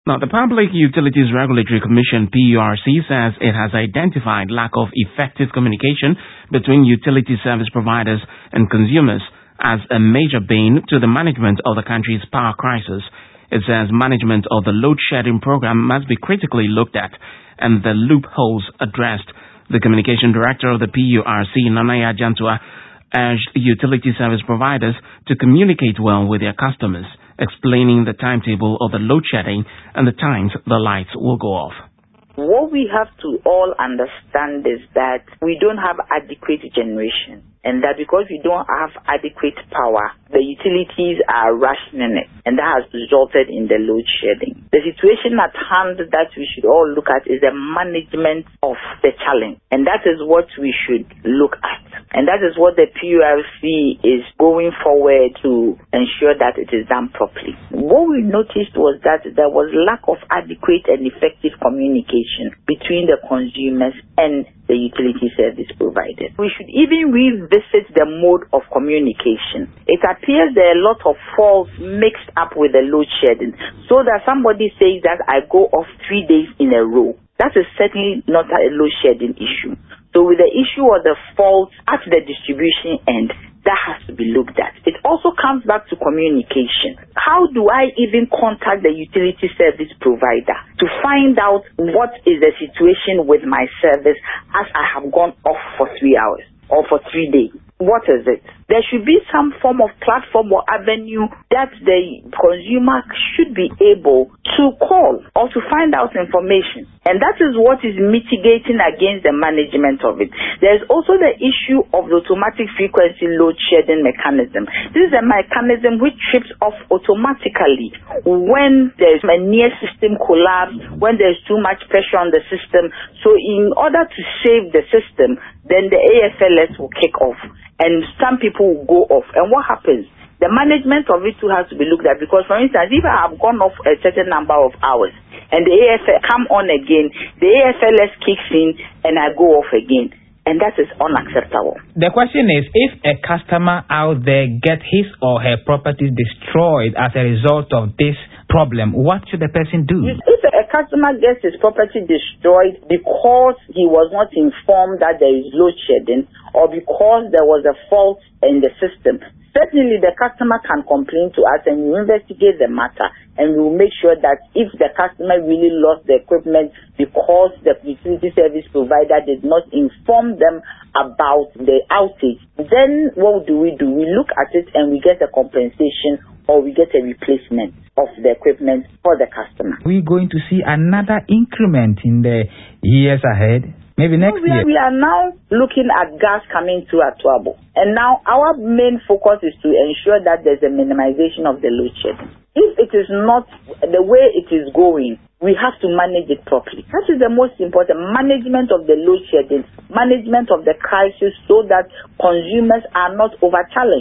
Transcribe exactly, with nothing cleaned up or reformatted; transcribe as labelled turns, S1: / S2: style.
S1: Now, the Public Utilities Regulatory Commission, P U R C, says it has identified lack of effective communication between utility service providers and consumers as a major bane to the management of the country's power crisis. It says management of the load shedding program must be critically looked at and the loopholes addressed. The communication director of the P U R C, Nanaya Jantua, urged utility service providers to communicate well with their customers, explaining the timetable of the load shedding and the times the lights will go off.
S2: What we have to all understand is that we don't have adequate generation, and that because we don't have adequate power, the utilities are rationing it, and that has resulted in the load shedding. The situation at hand that we should all look at is the management of the challenge, and that is what we should look at. And that is what the P U R C is going forward to ensure that it is done properly. What we noticed was that there was lack of adequate and effective communication between the consumers and the utility service providers. We should even revisit the mode of communication. It appears there are a lot of faults mixed up with the load shedding, so that somebody says that I go off three days in a row. That is certainly not a load shedding issue. So with the issue of the faults at the distribution end, that has to be looked at. It also comes back to communication. How do I even contact the utility service provider to find out what is the situation with my service as I have gone off for three hours or for three days? What is it? There should be some form of platform or avenue that the consumer should be able to call or to find out information. And that is what is mitigating against the management of it. There's also the issue of the automatic frequency load shedding mechanism. This is a mechanism which trips off automatically when there's a near system collapse, when there's too much pressure on the system. So in order to save the system, then the A F L S will kick off, and some people will go off. And what happens? The management of it too has to be looked at, because, for instance, if I have gone off a certain number of hours and the A F L come on again, the A F L S kicks in and I go off again. And that is unacceptable.
S3: The question is, if a customer out there gets his or her property destroyed as a result of this problem, what should the person do?
S2: If a customer gets his property destroyed because he was not informed that there is load shedding or because there was a fault in the system, certainly the customer can complain to us and we investigate the matter, and we will make sure that if the customer really lost the equipment because the utility service provider did not inform them about the outage, then what do we do? We look at it and we get a compensation or we get a replacement of the equipment for the customer.
S3: We're going to see another increment in the years ahead. Maybe next
S2: we
S3: year.
S2: Are, we are now looking at gas coming to Atuabo. And now our main focus is to ensure that there's a minimization of the load shedding. If it is not the way it is going, we have to manage it properly. That is the most important. Management of the load shedding, management of the crisis, so that consumers are not over challenged.